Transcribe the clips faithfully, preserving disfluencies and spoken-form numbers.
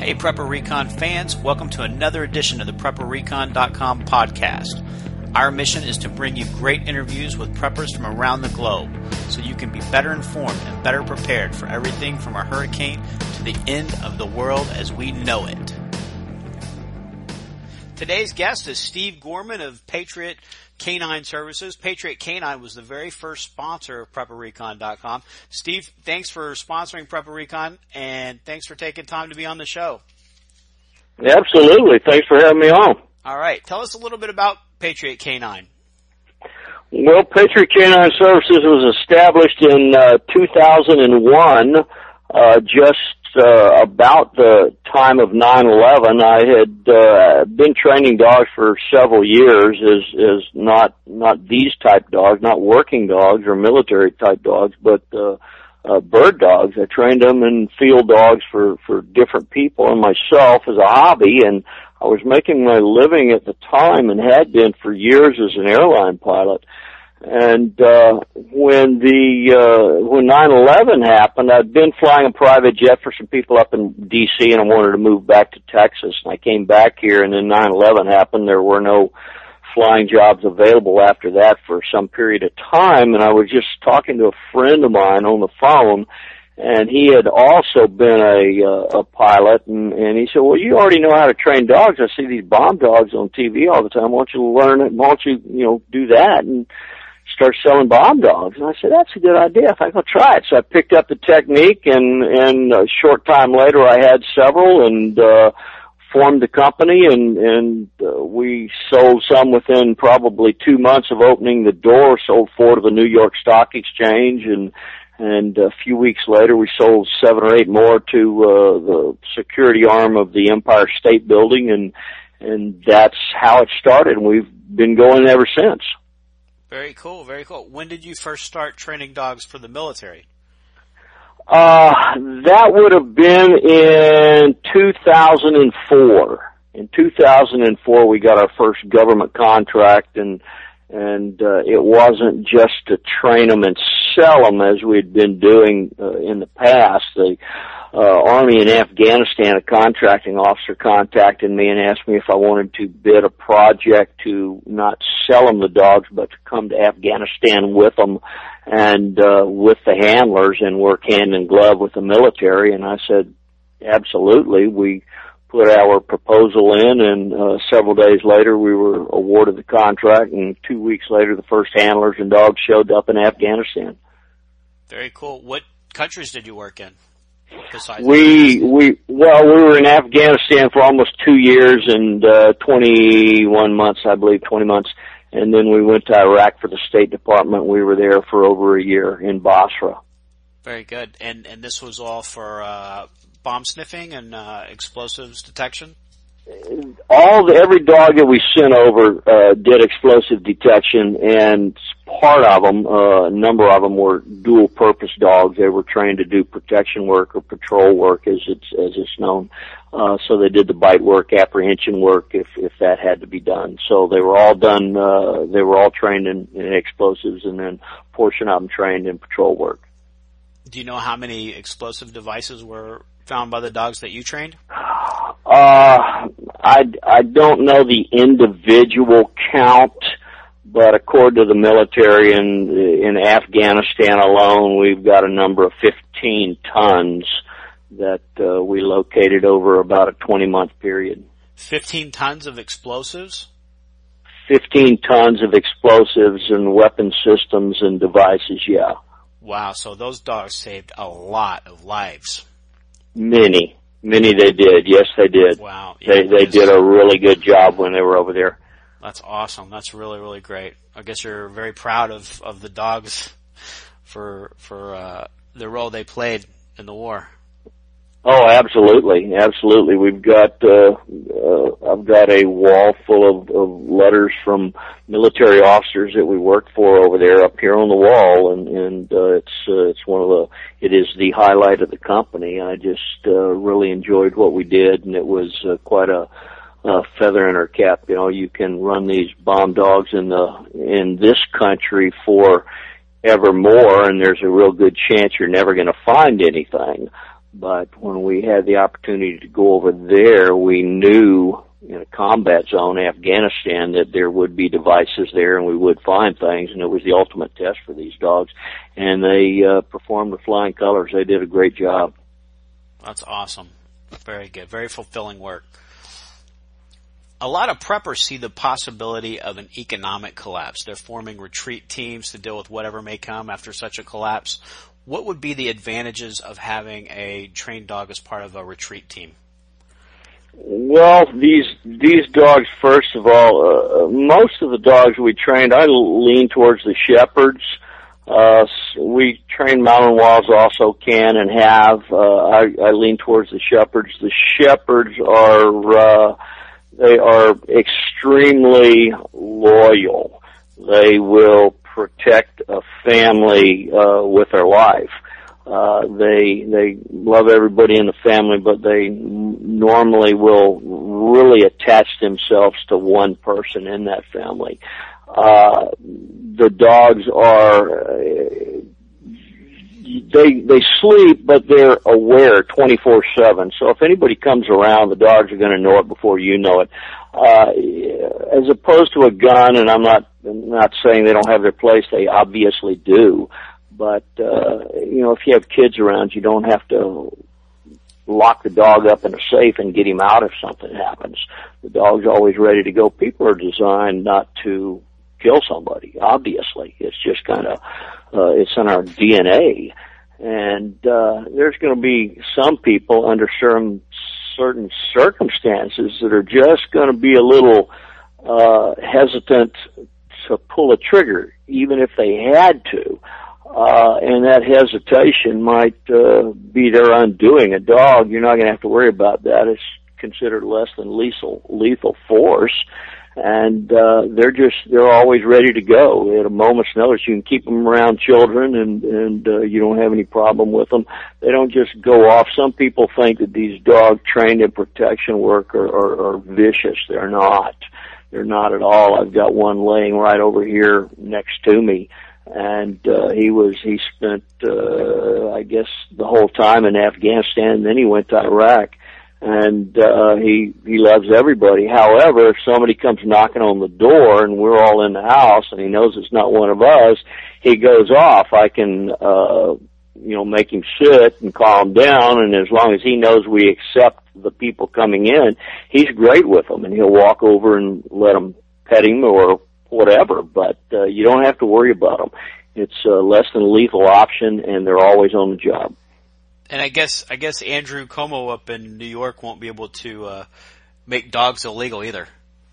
Hey Prepper Recon fans, welcome to another edition of the Prepper Recon dot com podcast. Our mission is to bring you great interviews with preppers from around the globe so you can be better informed and better prepared for everything from a hurricane to the end of the world as we know it. Today's guest is Steve Gorman of Patriot Canine Services. Patriot Canine was the very first sponsor of Prepper Recon dot com. Steve, thanks for sponsoring Prepper Recon, and thanks for taking time to be on the show. Absolutely. Thanks for having me on. All right. Tell us a little bit about Patriot Canine. Well, Patriot Canine Services was established in uh, two thousand one, uh, just uh, about the time of nine eleven. I had uh, been training dogs for several years as, as not not these type dogs, not working dogs or military type dogs, but uh, uh, bird dogs. I trained them in field dogs for, for different people and myself as a hobby, and I was making my living at the time and had been for years as an airline pilot. And uh when the uh when nine eleven happened, I'd been flying a private jet for some people up in D C and I wanted to move back to Texas. And I came back here, and then nine eleven happened. There were no flying jobs available after that for some period of time, and I was just talking to a friend of mine on the phone, and he had also been a uh, a pilot, and, and he said, well, you already know how to train dogs. I see these bomb dogs on T V all the time. Why don't you learn it? Why don't you, you know, do that and start selling bomb dogs? And I said, that's a good idea. I think I'll try it. So I picked up the technique, and, and a short time later I had several, and uh formed the company, and, and uh, we sold some within probably two months of opening the door, sold four to the New York Stock Exchange, and And a few weeks later, we sold seven or eight more to uh, the security arm of the Empire State Building, and and that's how it started. And we've been going ever since. Very cool, very cool. When did you first start training dogs for the military? Uh, that would have been in two thousand four. In two thousand four, we got our first government contract, and And uh, it wasn't just to train them and sell them as we'd been doing uh, in the past. The uh, Army in Afghanistan, a contracting officer contacted me and asked me if I wanted to bid a project to not sell them the dogs, but to come to Afghanistan with them and uh, with the handlers and work hand in glove with the military. And I said, absolutely. We put our proposal in, and uh, several days later we were awarded the contract, and two weeks later the first handlers and dogs showed up in Afghanistan. Very cool. What countries did you work in? Besides we we well we were in Afghanistan for almost two years and uh, twenty-one months, I believe, twenty months, and then we went to Iraq for the State Department. We were there for over a year in Basra. Very good. And and this was all for uh, bomb sniffing and uh, explosives detection? All the, every dog that we sent over uh, did explosive detection, and part of them, uh, a number of them, were dual-purpose dogs. They were trained to do protection work or patrol work, as it's as it's known. Uh, so they did the bite work, apprehension work, if if that had to be done. So they were all done. Uh, they were all trained in, in explosives, and then a portion of them trained in patrol work. Do you know how many explosive devices were found by the dogs that you trained? Uh, I, I don't know the individual count, but according to the military in, in Afghanistan alone, we've got a number of fifteen tons that uh, we located over about a twenty-month period. fifteen tons of explosives? fifteen tons of explosives and weapon systems and devices, yeah. Wow, so those dogs saved a lot of lives. Many. Many they did. Yes, they did. Wow. Yeah, they they did a really good job when they were over there. That's awesome. That's really, really great. I guess you're very proud of, of the dogs for for uh, the role they played in the war. Oh, absolutely, absolutely. We've got uh, uh, I've got a wall full of, of letters from military officers that we worked for over there up here on the wall, and and uh, it's uh, it's one of the it is the highlight of the company. I just uh, really enjoyed what we did, and it was uh, quite a, a feather in our cap. You know, you can run these bomb dogs in the in this country for evermore, and there's a real good chance you're never going to find anything. But when we had the opportunity to go over there, we knew in a combat zone, Afghanistan, that there would be devices there and we would find things, and it was the ultimate test for these dogs. And they uh, performed with flying colors. They did a great job. That's awesome. Very good. Very fulfilling work. A lot of preppers see the possibility of an economic collapse. They're forming retreat teams to deal with whatever may come after such a collapse. What would be the advantages of having a trained dog as part of a retreat team? Well, these these dogs, first of all, uh, most of the dogs we trained, I lean towards the shepherds. Uh, we train Malinois also can and have. Uh, I, I lean towards the shepherds. The shepherds are, uh, they are extremely loyal. They will protect a family, uh, with their life. Uh, they, they love everybody in the family, but they normally will really attach themselves to one person in that family. Uh, the dogs are, uh, they, they sleep, but they're aware twenty-four seven. So if anybody comes around, the dogs are going to know it before you know it. Uh, as opposed to a gun, and I'm not, I'm not saying they don't have their place, they obviously do. But, uh, you know, if you have kids around, you don't have to lock the dog up in a safe and get him out if something happens. The dog's always ready to go. People are designed not to kill somebody, obviously. It's just kind of, uh, it's in our D N A. And, uh, there's going to be some people under certain, certain circumstances that are just going to be a little, uh, hesitant to pull a trigger, even if they had to. Uh, and that hesitation might, uh, be their undoing. A dog, you're not going to have to worry about that. It's considered less than lethal, lethal force. And, uh, they're just, they're always ready to go at a moment's notice. You can keep them around children and, and, uh, you don't have any problem with them. They don't just go off. Some people think that these dogs trained in protection work are, are, are vicious. They're not. They're not at all. I've got one laying right over here next to me. And, uh, he was, he spent, uh, I guess the whole time in Afghanistan, and then he went to Iraq. And, uh, he, he loves everybody. However, if somebody comes knocking on the door and we're all in the house and he knows it's not one of us, he goes off. I can, uh, you know, make him sit and calm down. And as long as he knows we accept the people coming in, he's great with them, and he'll walk over and let them pet him or whatever, but uh, you don't have to worry about them. It's a less than lethal option, and they're always on the job. And I guess I guess Andrew Como up in New York won't be able to uh, make dogs illegal either.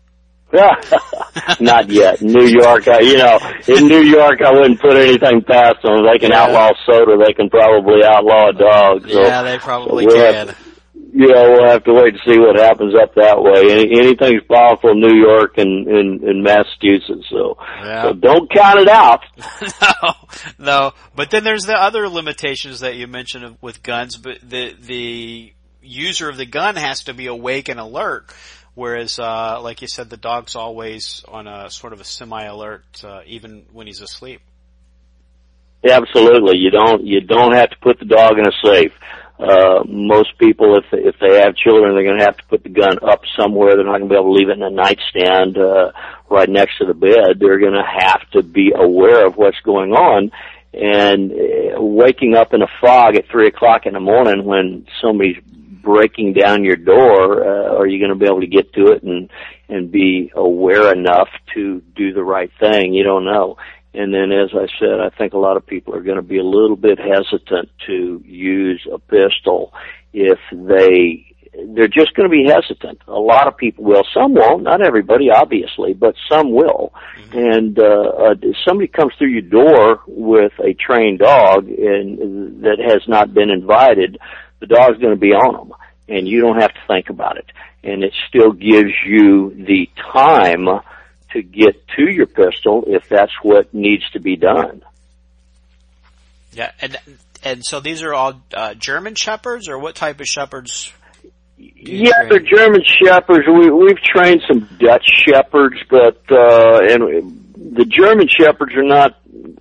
Not yet. New York, uh, you know, in New York, I wouldn't put anything past them. They can yeah. outlaw soda. They can probably outlaw a dog. So, yeah, they probably so we'll can. Have, yeah, we'll have to wait to see what happens up that way. Any, anything's possible in New York and in Massachusetts, so, yeah. so don't count it out. no, no. But then there's the other limitations that you mentioned with guns. But the the user of the gun has to be awake and alert. Whereas, uh, like you said, the dog's always on a sort of a semi-alert, uh, even when he's asleep. Yeah, absolutely. You don't, you don't have to put the dog in a safe. Uh, most people, if, if they have children, they're going to have to put the gun up somewhere. They're not going to be able to leave it in a nightstand, uh, right next to the bed. They're going to have to be aware of what's going on. And uh, waking up in a fog at three o'clock in the morning when somebody's breaking down your door, uh, are you going to be able to get to it and, and be aware enough to do the right thing? You don't know. And then, as I said, I think a lot of people are going to be a little bit hesitant to use a pistol if they, they're just going to be hesitant. A lot of people will. Some won't. Not everybody, obviously, but some will. Mm-hmm. And, uh, uh, if somebody comes through your door with a trained dog and that has not been invited, the dog's going to be on them, and you don't have to think about it. And it still gives you the time to get to your pistol if that's what needs to be done. Yeah, and and so these are all uh, German Shepherds, or what type of Shepherds? Yeah, train? They're German Shepherds. We, we've trained some Dutch Shepherds, but uh, and the German Shepherds are not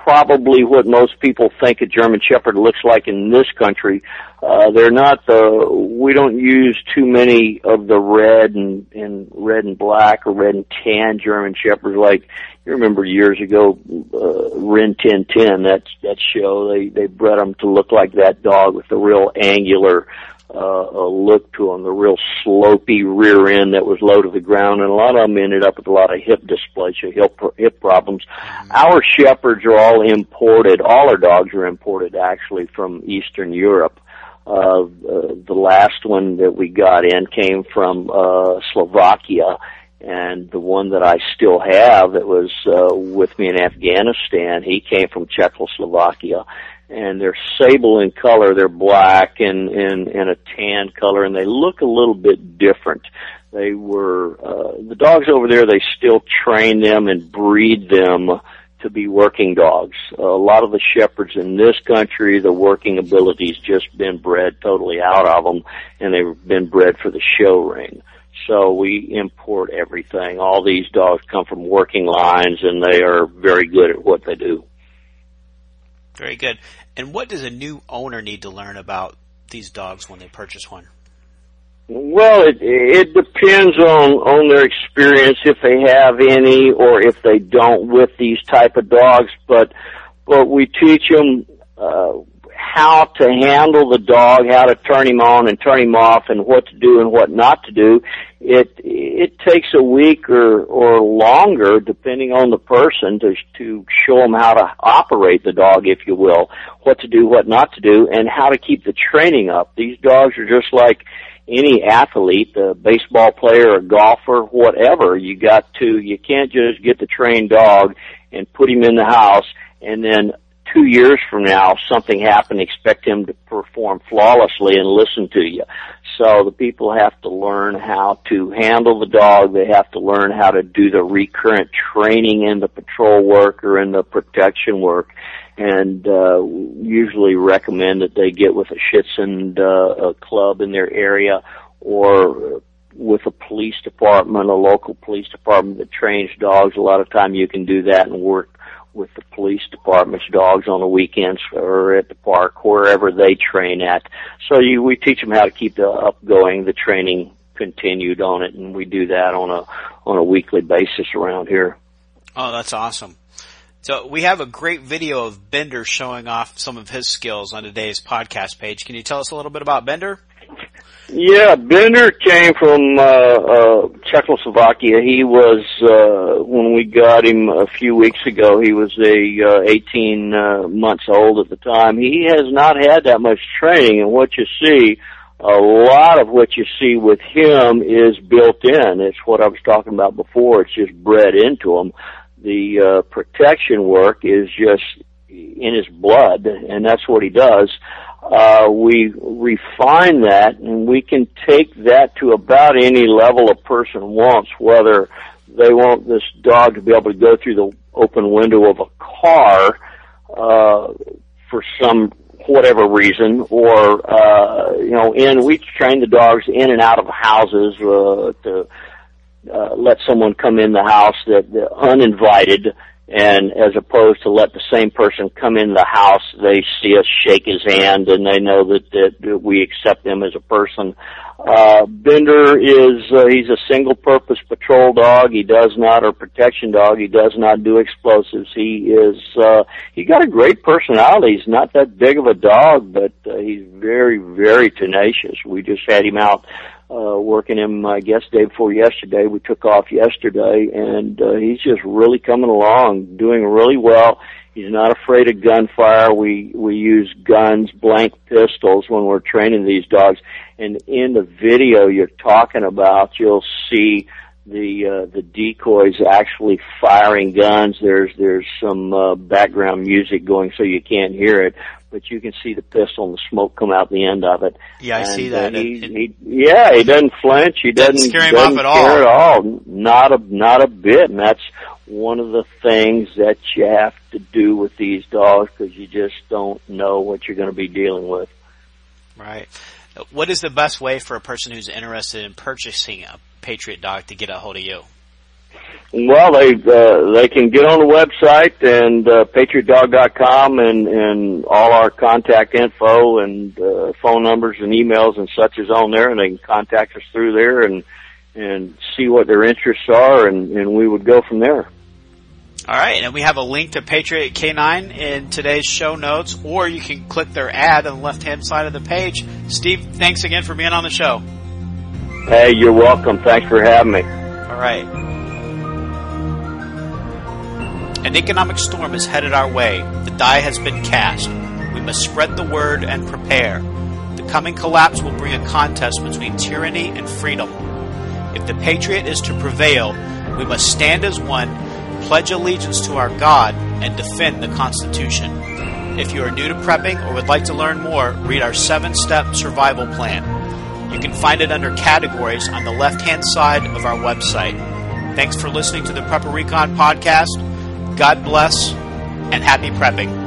probably what most people think a German Shepherd looks like in this country. Uh, they're not the, we don't use too many of the red and, and red and black or red and tan German Shepherds like, you remember years ago, uh, Rin Tin Tin, that, that show, they, they bred them to look like that dog with the real angular, uh, a look to them, the real slopey rear end that was low to the ground, and a lot of them ended up with a lot of hip dysplasia, hip, hip problems. Mm-hmm. Our Shepherds are all imported, all our dogs are imported actually from Eastern Europe. Uh, uh, the last one that we got in came from, uh, Slovakia, and the one that I still have that was, uh, with me in Afghanistan, he came from Czechoslovakia. And they're sable in color, they're black and, and, and a tan color, and they look a little bit different. They were, uh, the dogs over there, they still train them and breed them to be working dogs. Uh, a lot of the Shepherds in this country, the working ability's just been bred totally out of them, and they've been bred for the show ring. So we import everything. All these dogs come from working lines, and they are very good at what they do. Very good. And what does a new owner need to learn about these dogs when they purchase one? Well, it, it depends on, on their experience, if they have any or if they don't with these type of dogs. But, but we teach them, uh, how to handle the dog, how to turn him on and turn him off, and what to do and what not to do. It it takes a week or or longer, depending on the person, to to show them how to operate the dog, if you will, what to do, what not to do, and how to keep the training up. These dogs are just like any athlete, a baseball player, a golfer, whatever. You got to, you can't just get the trained dog and put him in the house and then two years from now, if something happened, expect him to perform flawlessly and listen to you. So the people have to learn how to handle the dog. They have to learn how to do the recurrent training in the patrol work or in the protection work. And uh, usually recommend that they get with a Schitzen uh, a club in their area, or with a police department, a local police department that trains dogs. A lot of time you can do that and work with the police department's dogs on the weekends or at the park, wherever they train at. So you, we teach them how to keep the upgoing, the training continued on it, and we do that on a on a weekly basis around here. Oh, that's awesome. So we have a great video of Bender showing off some of his skills on today's podcast page. Can you tell us a little bit about Bender? Yeah, Bender came from uh, uh, Czechoslovakia. He was, uh, when we got him a few weeks ago, he was a uh, eighteen uh, months old at the time. He has not had that much training, and what you see, a lot of what you see with him is built in. It's what I was talking about before. It's just bred into him. The uh, protection work is just in his blood, and that's what he does. Uh, we refine that, and we can take that to about any level a person wants, whether they want this dog to be able to go through the open window of a car, uh, for some, whatever reason, or, uh, you know, in, we train the dogs in and out of houses, uh, to, uh, let someone come in the house that, that uninvited, and as opposed to let the same person come in the house, they see us shake his hand and they know that, that we accept them as a person. Uh, Bender is, uh, he's a single-purpose patrol dog. He does not, or protection dog. He does not do explosives. He is, uh, he got a great personality. He's not that big of a dog, but uh, he's very, very tenacious. We just had him out Uh, working him, I guess, day before yesterday. We took off yesterday, and uh, he's just really coming along, doing really well. He's not afraid of gunfire. We we use guns, blank pistols, when we're training these dogs. And in the video you're talking about, you'll see the uh, the decoys actually firing guns. There's there's some uh, background music going, so you can't hear it, but you can see the pistol and the smoke come out the end of it. Yeah, I and, see that. Uh, he, it, he, yeah, he doesn't flinch. He doesn't, doesn't scare him doesn't off at care all. at all. Not a not a bit. And that's one of the things that you have to do with these dogs, because you just don't know what you're going to be dealing with. Right. What is the best way for a person who's interested in purchasing a Patriot dog to get a hold of you? Well, they uh, they can get on the website and uh, patriot dog dot com and, and all our contact info and uh, phone numbers and emails and such is on there, and they can contact us through there and and see what their interests are, and, and we would go from there. All right, and we have a link to Patriot Canine in today's show notes, or you can click their ad on the left-hand side of the page. Steve, thanks again for being on the show. Hey, you're welcome. Thanks for having me. All right. An economic storm is headed our way. The die has been cast. We must spread the word and prepare. The coming collapse will bring a contest between tyranny and freedom. If the Patriot is to prevail, we must stand as one, pledge allegiance to our God, and defend the Constitution. If you are new to prepping or would like to learn more, read our seven-step survival plan. You can find it under categories on the left-hand side of our website. Thanks for listening to the Prepper Recon podcast. God bless, and happy prepping.